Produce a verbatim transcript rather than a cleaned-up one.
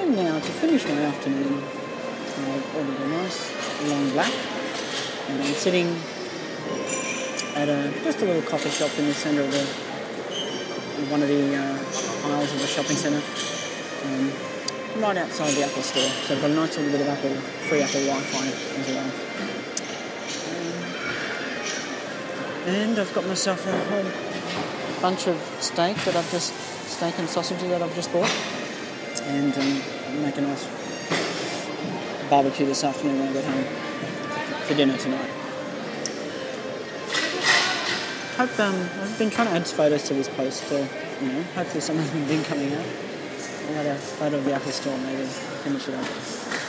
And now to finish my afternoon, I've ordered a nice long black, and I'm sitting at a just a little coffee shop in the centre of the one of the uh, aisles of the shopping centre, um, right outside the Apple store. So I've got a nice little bit of Apple free Apple Wi-Fi as well. Um, and I've got myself a whole bunch of steak that I've just steak and sausages that I've just bought, and um, make a nice barbecue this afternoon when I get home for dinner tonight. Hope um, I've been trying to add photos to this post, so you know, hopefully some of them have been coming out. I'll add a photo of the Apple store, maybe finish it up.